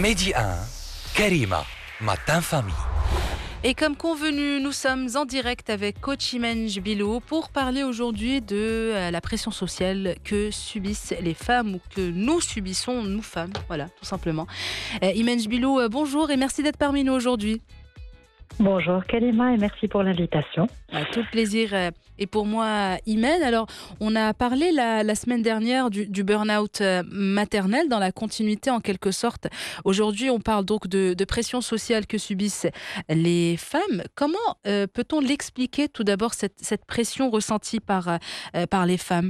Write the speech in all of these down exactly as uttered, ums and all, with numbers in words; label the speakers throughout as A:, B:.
A: Midi un, Karima, Matin Famille.
B: Et comme convenu, nous sommes en direct avec coach Imen Jbilou pour parler aujourd'hui de la pression sociale que subissent les femmes ou que nous subissons, nous femmes, voilà, tout simplement. Euh, Imen Jbilou, euh, bonjour et merci d'être parmi nous aujourd'hui.
C: Bonjour Kalima et merci pour l'invitation.
B: Euh, tout le plaisir euh, est pour moi, Imen. Alors, on a parlé la, la semaine dernière du, du burn-out euh, maternel dans la continuité en quelque sorte. Aujourd'hui, on parle donc de, de pression sociale que subissent les femmes. Comment euh, peut-on l'expliquer tout d'abord, cette, cette pression ressentie par, euh, par les femmes ?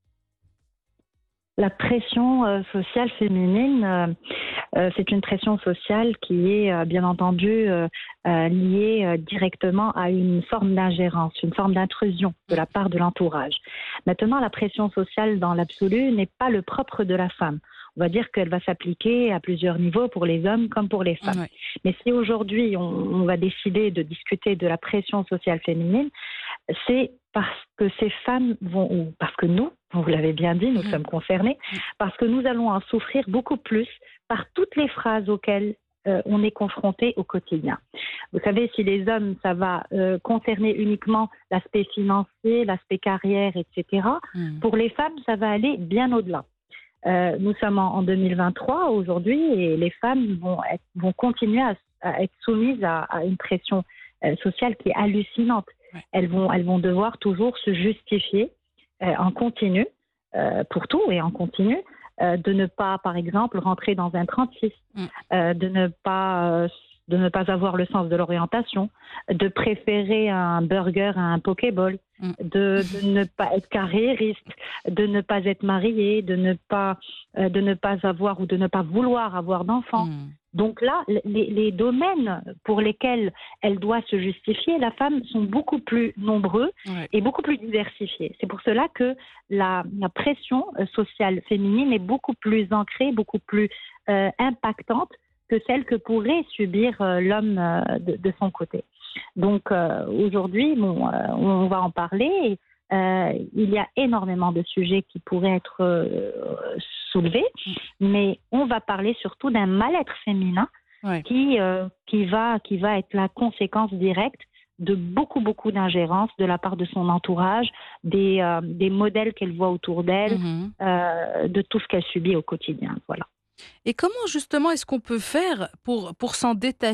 C: La pression euh, sociale féminine, euh, euh, c'est une pression sociale qui est euh, bien entendu euh, euh, liée euh, directement à une forme d'ingérence, une forme d'intrusion de la part de l'entourage. Maintenant, la pression sociale dans l'absolu n'est pas le propre de la femme. On va dire qu'elle va s'appliquer à plusieurs niveaux pour les hommes comme pour les femmes. Ouais. Mais si aujourd'hui on, on va décider de discuter de la pression sociale féminine, c'est parce que ces femmes vont, ou parce que nous, vous l'avez bien dit, nous mmh. sommes concernés, parce que nous allons en souffrir beaucoup plus par toutes les phrases auxquelles euh, on est confronté au quotidien. Vous savez, si les hommes, ça va euh, concerner uniquement l'aspect financier, l'aspect carrière, et cetera, mmh. pour les femmes, ça va aller bien au-delà. Euh, nous sommes en, en deux mille vingt-trois aujourd'hui et les femmes vont, être, vont continuer à, à être soumises à, à une pression euh, sociale qui est hallucinante. Ouais. Elles vont, elles vont devoir toujours se justifier euh, en continu, euh, pour tout et en continu, euh, de ne pas, par exemple, rentrer dans un trente-six, mm. euh, de ne pas, euh, de ne pas avoir le sens de l'orientation, de préférer un burger à un pokéball, mm. de, de ne pas être carriériste, de ne pas être mariée, de ne pas, euh, de ne pas avoir ou de ne pas vouloir avoir d'enfants. Mm. Donc là, les, les domaines pour lesquels elle doit se justifier, la femme, sont beaucoup plus nombreux ouais. et beaucoup plus diversifiés. C'est pour cela que la, la pression sociale féminine est beaucoup plus ancrée, beaucoup plus euh, impactante que celle que pourrait subir euh, l'homme euh, de, de son côté. Donc euh, aujourd'hui, bon, euh, on va en parler. Et, Euh, il y a énormément de sujets qui pourraient être euh, soulevés, mais on va parler surtout d'un mal-être féminin ouais. qui, euh, qui, va, qui va être la conséquence directe de beaucoup, beaucoup d'ingérence de la part de son entourage, des, euh, des modèles qu'elle voit autour d'elle, mm-hmm. euh, de tout ce qu'elle subit au quotidien. Voilà.
B: Et comment justement est-ce qu'on peut faire pour, pour s'en détacher ?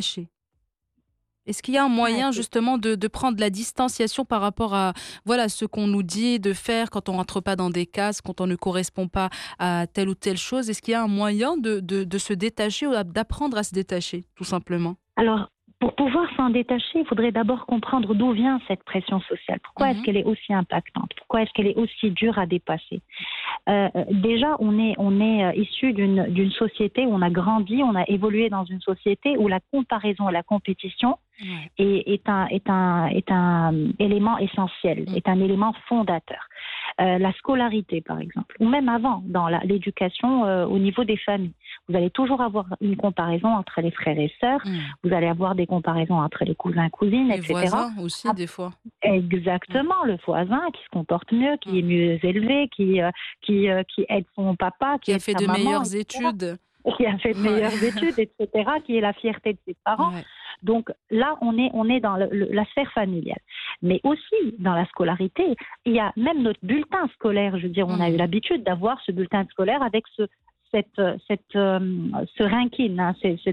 B: Est-ce qu'il y a un moyen ouais, justement de, de prendre la distanciation par rapport à voilà, ce qu'on nous dit de faire quand on ne rentre pas dans des cases, quand on ne correspond pas à telle ou telle chose? Est-ce qu'il y a un moyen de, de, de se détacher ou d'apprendre à se détacher, tout simplement?
C: Alors, pour pouvoir s'en détacher, il faudrait d'abord comprendre d'où vient cette pression sociale. Pourquoi mmh. est-ce qu'elle est aussi impactante? Pourquoi est-ce qu'elle est aussi dure à dépasser? euh, Déjà, on est, on est euh, issu d'une, d'une société où on a grandi, on a évolué dans une société où la comparaison et la compétition mmh. est, est, un, est, un, est un élément essentiel, mmh. est un élément fondateur. Euh, la scolarité, par exemple, ou même avant, dans la, l'éducation euh, au niveau des familles. Vous allez toujours avoir une comparaison entre les frères et sœurs, mmh. vous allez avoir des comparaisons entre les cousins et cousines,
B: les
C: et cetera.
B: Les voisins aussi, ah, des fois.
C: Exactement, mmh. le voisin qui se comporte mieux, qui mmh. est mieux élevé, qui, euh, qui, euh, qui aide son papa, qui,
B: qui a fait de
C: maman,
B: meilleures
C: et cetera.
B: études.
C: Qui a fait de meilleures ouais. études, et cetera, qui est la fierté de ses parents. Ouais. Donc là, on est, on est dans le, le, la sphère familiale. Mais aussi, dans la scolarité, il y a même notre bulletin scolaire. Je veux dire, on mmh. a eu l'habitude d'avoir ce bulletin scolaire avec ce, cette, cette, euh, ce ranking, hein, cette,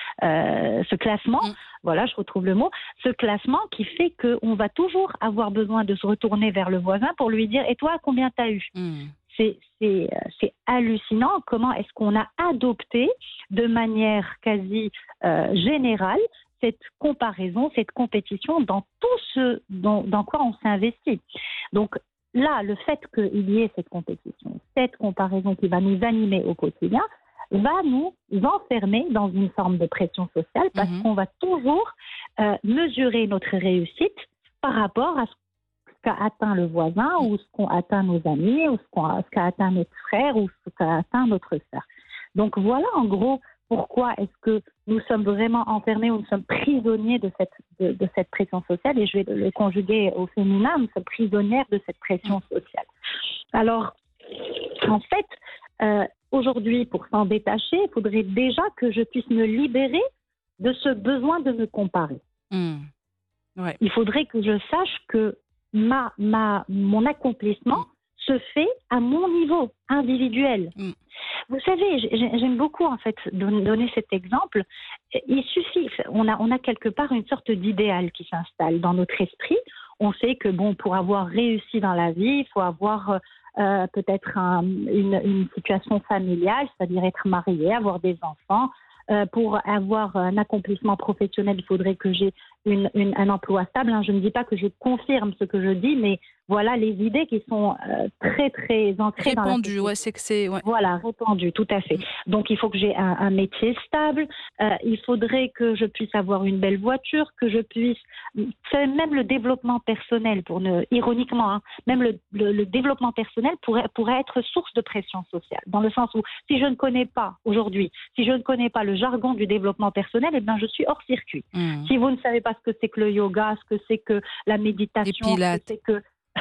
C: euh, ce classement. Mmh. Voilà, je retrouve le mot. Ce classement qui fait qu'on va toujours avoir besoin de se retourner vers le voisin pour lui dire « Et toi, combien t'as eu ?» mmh. C'est, c'est, c'est hallucinant comment est-ce qu'on a adopté de manière quasi euh, générale cette comparaison, cette compétition dans tout ce dans, dans quoi on s'investit. Donc là, le fait qu'il y ait cette compétition, cette comparaison qui va nous animer au quotidien, va nous enfermer dans une forme de pression sociale parce mmh. qu'on va toujours euh, mesurer notre réussite par rapport à ce qu'a atteint le voisin ou ce qu'ont atteint nos amis ou ce, qu'on, ce qu'a atteint notre frère ou ce qu'a atteint notre sœur. Donc voilà en gros pourquoi est-ce que nous sommes vraiment enfermés ou nous sommes prisonniers de cette, de, de cette pression sociale, et je vais le conjuguer au féminin, nous sommes prisonnières de cette pression sociale. Alors en fait, euh, aujourd'hui, pour s'en détacher, il faudrait déjà que je puisse me libérer de ce besoin de me comparer.
B: Mmh. Ouais.
C: Il faudrait que je sache que ma, ma, mon accomplissement mmh. se fait à mon niveau individuel. Mmh. Vous savez, j'aime beaucoup en fait donner cet exemple. Il suffit, on a, on a quelque part une sorte d'idéal qui s'installe dans notre esprit. On sait que bon, pour avoir réussi dans la vie, il faut avoir euh, peut-être un, une, une situation familiale, c'est-à-dire être marié, avoir des enfants. Euh, pour avoir un accomplissement professionnel, il faudrait que j'ai une, une, un emploi stable. Hein. Je ne dis pas que je confirme ce que je dis, mais voilà les idées qui sont euh, très, très ancrées
B: répandues,
C: dans la société.
B: Ouais, c'est que c'est... Ouais.
C: Voilà, répandues, tout à fait. Mmh. Donc, il faut que j'ai un, un métier stable. Euh, il faudrait que je puisse avoir une belle voiture, que je puisse... C'est même le développement personnel, pour ne, ironiquement, hein, même le, le, le développement personnel pourrait, pourrait être source de pression sociale. Dans le sens où, si je ne connais pas, aujourd'hui, si je ne connais pas le jargon du développement personnel, eh bien, je suis hors circuit. Mmh. Si vous ne savez pas ce que c'est que le yoga, ce que c'est que la méditation, ce que c'est que...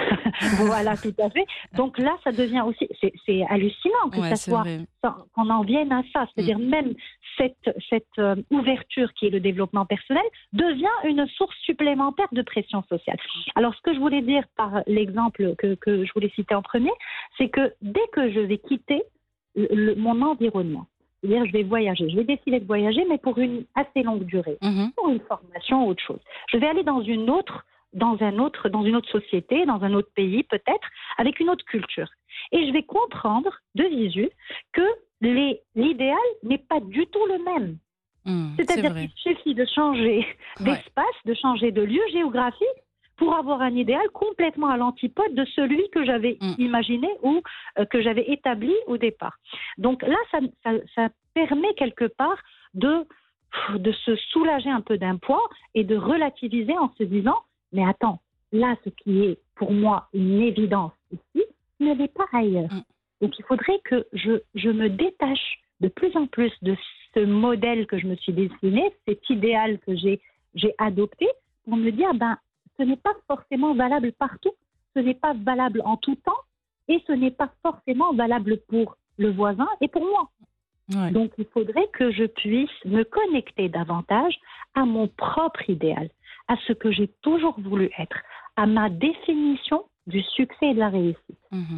C: Voilà, tout à fait. Donc là, ça devient aussi, c'est, c'est hallucinant que
B: ouais,
C: ça soit, ça, qu'on en vienne à ça. C'est-à-dire mmh. même cette, cette euh, ouverture qui est le développement personnel devient une source supplémentaire de pression sociale. Alors, ce que je voulais dire par l'exemple que, que je voulais citer en premier, c'est que dès que je vais quitter le, le, mon environnement, c'est-à-dire je vais voyager, je vais décider de voyager, mais pour une assez longue durée, mmh. pour une formation ou autre chose. Je vais aller dans une autre dans un autre, dans une autre société, dans un autre pays peut-être, avec une autre culture. Et je vais comprendre de visu que les, l'idéal n'est pas du tout le même. Mmh, C'est-à-dire qu'il suffit de changer d'espace, ouais. de changer de lieu géographique pour avoir un idéal complètement à l'antipode de celui que j'avais mmh. imaginé ou euh, que j'avais établi au départ. Donc là, ça, ça, ça permet quelque part de, de se soulager un peu d'un poids et de relativiser en se disant mais attends, là, ce qui est pour moi une évidence ici, ne l'est pas ailleurs. Mm. Donc, il faudrait que je, je me détache de plus en plus de ce modèle que je me suis dessiné, cet idéal que j'ai, j'ai adopté, pour me dire, ben, ce n'est pas forcément valable partout, ce n'est pas valable en tout temps, et ce n'est pas forcément valable pour le voisin et pour moi. Ouais. Donc, il faudrait que je puisse me connecter davantage à mon propre idéal, à ce que j'ai toujours voulu être, à ma définition du succès et de la réussite. Mmh.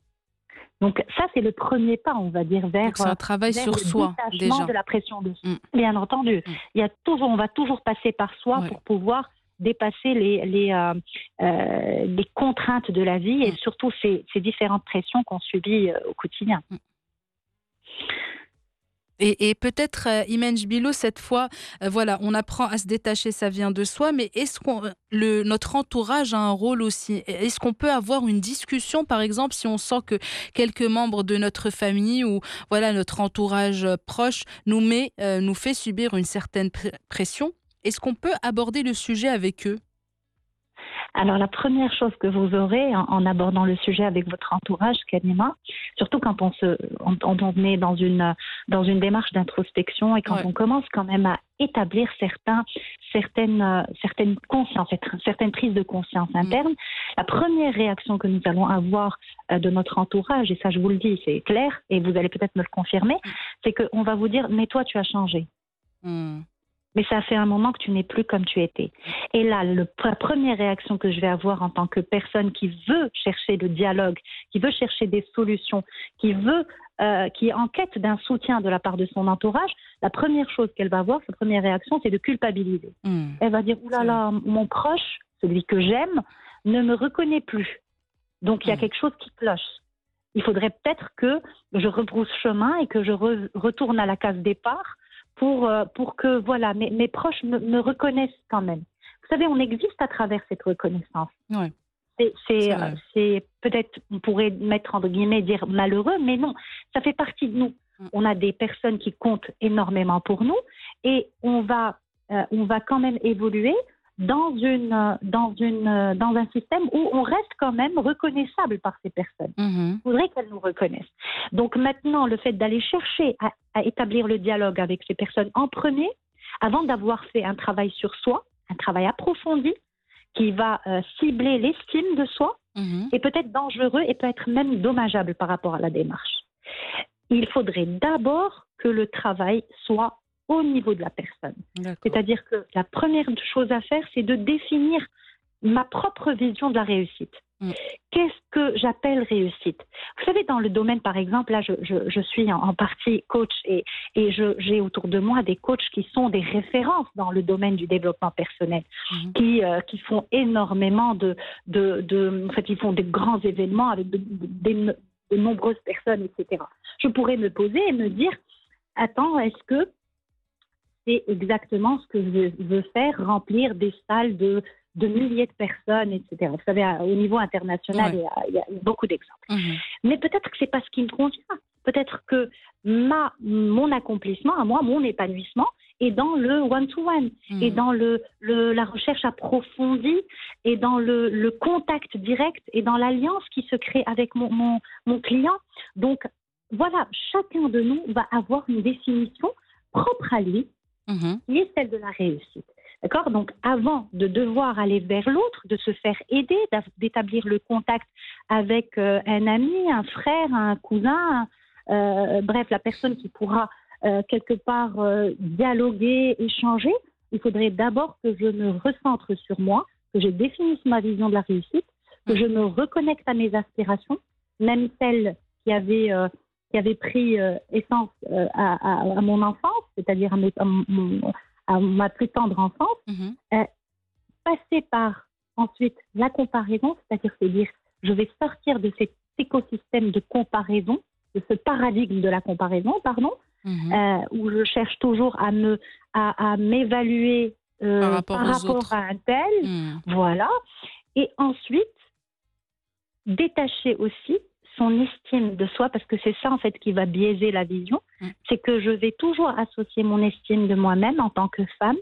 C: Donc ça, c'est le premier pas, on va dire, vers,
B: Donc c'est un travail
C: vers
B: sur
C: le
B: soi,
C: détachement
B: déjà.
C: de la pression de soi.
B: Mmh.
C: Bien entendu, mmh. il y a toujours, on va toujours passer par soi ouais. pour pouvoir dépasser les, les, euh, euh, les contraintes de la vie mmh. et surtout ces, ces différentes pressions qu'on subit euh, au quotidien. Mmh.
B: Et, et peut-être, euh, Imen Jbilo, cette fois, euh, voilà, on apprend à se détacher, ça vient de soi, mais est-ce qu'on, le, notre entourage a un rôle aussi? Est-ce qu'on peut avoir une discussion, par exemple, si on sent que quelques membres de notre famille ou voilà, notre entourage proche nous, met, euh, nous fait subir une certaine pr- pression? Est-ce qu'on peut aborder le sujet avec eux?
C: Alors, la première chose que vous aurez en, en abordant le sujet avec votre entourage, Karima, surtout quand on, se, on, on est dans une, dans une démarche d'introspection et quand ouais. on commence quand même à établir certains, certaines, euh, certaines consciences, certaines prises de conscience internes, mmh. la première réaction que nous allons avoir euh, de notre entourage, et ça je vous le dis, c'est clair, et vous allez peut-être me le confirmer, mmh. c'est qu'on va vous dire « mais toi tu as changé mmh. ». Mais ça fait un moment que tu n'es plus comme tu étais. Et là, le, la première réaction que je vais avoir en tant que personne qui veut chercher le dialogue, qui veut chercher des solutions, qui veut, euh, qui est en quête d'un soutien de la part de son entourage, la première chose qu'elle va avoir, sa première réaction, c'est de culpabiliser. Mmh. Elle va dire « Ouh là là, mon proche, celui que j'aime, ne me reconnaît plus. Donc il y a mmh. quelque chose qui cloche. Il faudrait peut-être que je rebrousse chemin et que je re, retourne à la case départ. Pour, euh, pour que voilà, mes, mes proches me, me reconnaissent quand même. Vous savez, on existe à travers cette reconnaissance. Ouais. C'est, c'est, c'est, euh, c'est peut-être, on pourrait mettre entre guillemets, dire malheureux, mais non, ça fait partie de nous. Mm. On a des personnes qui comptent énormément pour nous et on va, euh, on va quand même évoluer dans, une, dans, une, dans un système où on reste quand même reconnaissable par ces personnes. Mm-hmm. Il faudrait qu'elles nous reconnaissent. Donc maintenant, le fait d'aller chercher à, à établir le dialogue avec ces personnes en premier, avant d'avoir fait un travail sur soi, un travail approfondi, qui va euh, cibler l'estime de soi, mm-hmm. est peut-être dangereux et peut être même dommageable par rapport à la démarche. il faudrait d'abord que le travail soit au niveau de la personne.
B: D'accord.
C: C'est-à-dire que la première chose à faire, c'est de définir ma propre vision de la réussite. Mm. Qu'est-ce que j'appelle réussite? Vous savez, dans le domaine, par exemple, là, je, je, je suis en, en partie coach et, et je, j'ai autour de moi des coachs qui sont des références dans le domaine du développement personnel, mm. qui, euh, qui font énormément de, de, de... En fait, ils font des grands événements avec de, de, de, de nombreuses personnes, et cetera. Je pourrais me poser et me dire, attends, est-ce que c'est exactement ce que je veux faire, remplir des salles de, de milliers de personnes, et cetera. Vous savez, au niveau international, ouais. il, y a, il y a beaucoup d'exemples. Mmh. Mais peut-être que ce n'est pas ce qui me convient. Peut-être que ma, mon accomplissement, à moi, mon épanouissement, est dans le one-to-one, mmh. et dans le, le, la recherche approfondie, et dans le, le contact direct, et dans l'alliance qui se crée avec mon, mon, mon client. Donc, voilà, chacun de nous va avoir une définition propre à lui, Mmh. qui est celle de la réussite. D'accord? Donc, avant de devoir aller vers l'autre, de se faire aider, d'établir le contact avec euh, un ami, un frère, un cousin, euh, bref, la personne qui pourra euh, quelque part euh, dialoguer, échanger, il faudrait d'abord que je me recentre sur moi, que je définisse ma vision de la réussite, que mmh. je me reconnecte à mes aspirations, même celles qui avaient... Euh, qui avait pris euh, essence euh, à, à, à mon enfance, c'est-à-dire à, mes, à, mon, à ma plus tendre enfance, mm-hmm. euh, passer par ensuite la comparaison, c'est-à-dire se dire je vais sortir de cet écosystème de comparaison, de ce paradigme de la comparaison, pardon, mm-hmm. euh, où je cherche toujours à, me, à, à m'évaluer euh, par rapport, par rapport à un tel, mm. voilà, et ensuite détacher aussi son estime de soi, parce que c'est ça en fait qui va biaiser la vision, mmh. c'est que je vais toujours associer mon estime de moi-même en tant que femme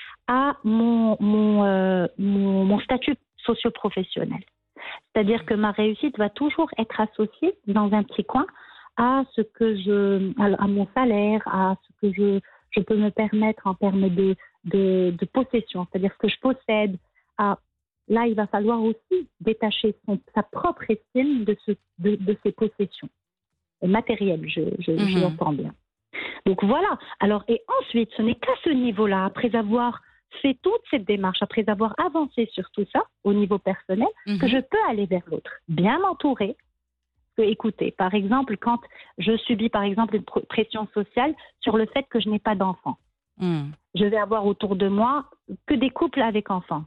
C: à mon, mon, euh, mon, mon statut socio-professionnel. C'est-à-dire que ma réussite va toujours être associée dans un petit coin à ce que je, à, à mon salaire, à ce que je, je peux me permettre en termes de, de, de possession, c'est-à-dire ce que je possède, à là, il va falloir aussi détacher son, sa propre estime de, ce, de, de ses possessions matérielles, je, je, mmh. je l'entends bien. Donc voilà. Alors, et ensuite, ce n'est qu'à ce niveau-là, après avoir fait toute cette démarche, après avoir avancé sur tout ça, au niveau personnel, mmh. que je peux aller vers l'autre, bien m'entourer. Que, écoutez, par exemple, quand je subis, par exemple, une pression sociale sur le fait que je n'ai pas d'enfants, mmh. je vais avoir autour de moi que des couples avec enfants.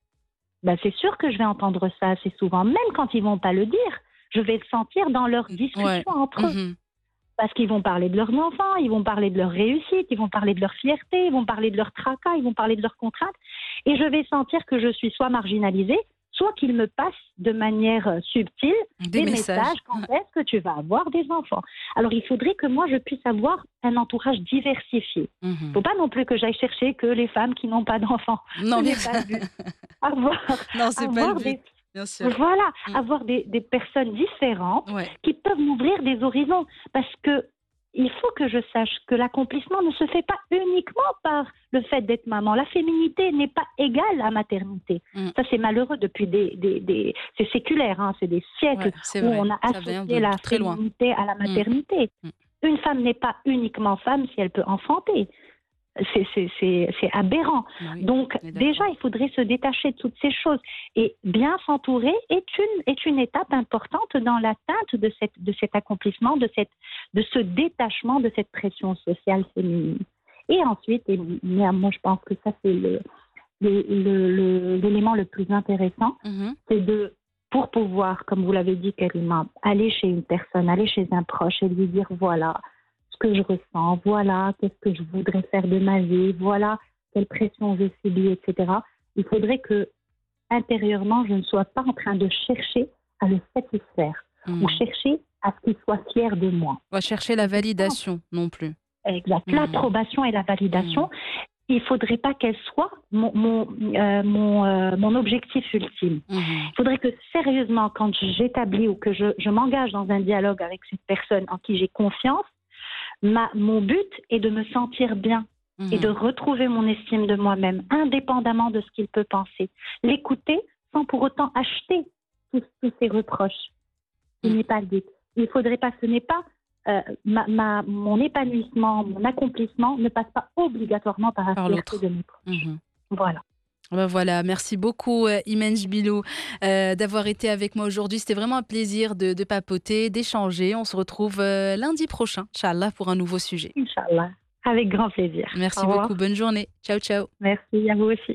C: Ben, c'est sûr que je vais entendre ça assez souvent, même quand ils ne vont pas le dire. Je vais le sentir dans leurs discussions ouais. entre eux. Mm-hmm. Parce qu'ils vont parler de leurs enfants, ils vont parler de leur réussite, ils vont parler de leur fierté, ils vont parler de leur tracas, ils vont parler de leurs contraintes. Et je vais sentir que je suis soit marginalisée, soit qu'ils me passent de manière subtile des, des messages. messages quand est-ce que tu vas avoir des enfants. Alors, il faudrait que moi, je puisse avoir un entourage diversifié. Il mm-hmm. ne faut pas non plus que j'aille chercher que les femmes qui n'ont pas d'enfants.
B: Non, mais...
C: pas le but. Avoir,
B: non, c'est
C: avoir
B: pas le but.
C: Des...
B: Bien sûr.
C: Voilà,
B: mm.
C: avoir des, des personnes différentes
B: ouais.
C: qui peuvent m'ouvrir des horizons. Parce que il faut que je sache que l'accomplissement ne se fait pas uniquement par le fait d'être maman. La féminité n'est pas égale à maternité. Mm. Ça, c'est malheureux depuis des... des, des... C'est séculaire, hein, c'est des siècles
B: ouais,
C: où
B: vrai.
C: on a
B: Ça
C: associé la féminité loin. à la maternité. Mm. Une femme n'est pas uniquement femme si elle peut enfanter. C'est, c'est, c'est, c'est aberrant. Oui, donc, déjà, il faudrait se détacher de toutes ces choses. Et bien s'entourer est une, est une étape importante dans l'atteinte de, cette, de cet accomplissement, de, cette, de ce détachement de cette pression sociale féminine. Et ensuite, et moi, je pense que ça, c'est le, le, le, le, l'élément le plus intéressant, mm-hmm. c'est de, pour pouvoir, comme vous l'avez dit, Karima, aller chez une personne, aller chez un proche et lui dire, voilà, que je ressens, voilà, qu'est-ce que je voudrais faire de ma vie, voilà, quelle pression je subis, et cetera. Il faudrait que, intérieurement, je ne sois pas en train de chercher à le satisfaire mmh. ou chercher à ce qu'il soit fier de moi.
B: On va chercher la validation non plus.
C: Exact. Mmh. L'approbation et la validation, mmh. il ne faudrait pas qu'elle soit mon, mon, euh, mon, euh, mon objectif ultime. Mmh. Il faudrait que, sérieusement, quand j'établis ou que je, je m'engage dans un dialogue avec cette personne en qui j'ai confiance, Ma, mon but est de me sentir bien mmh. et de retrouver mon estime de moi-même, indépendamment de ce qu'il peut penser. L'écouter sans pour autant acheter tous, tous ces reproches. Ce mmh. n'est pas le but. Il faudrait pas, ce n'est pas euh, ma, ma- mon épanouissement, mon accomplissement ne passe pas obligatoirement par la
B: Par
C: fierté
B: l'autre.
C: de mes proches.
B: Mhm.
C: Voilà.
B: Ben voilà, merci beaucoup euh, Imen Jbilou euh, d'avoir été avec moi aujourd'hui. C'était vraiment un plaisir de, de papoter, d'échanger. On se retrouve euh, lundi prochain, Inch'Allah, pour un nouveau sujet.
C: Inch'Allah. Avec grand plaisir. Au
B: Merci
C: revoir.
B: beaucoup, bonne journée. Ciao, ciao.
C: Merci à vous aussi.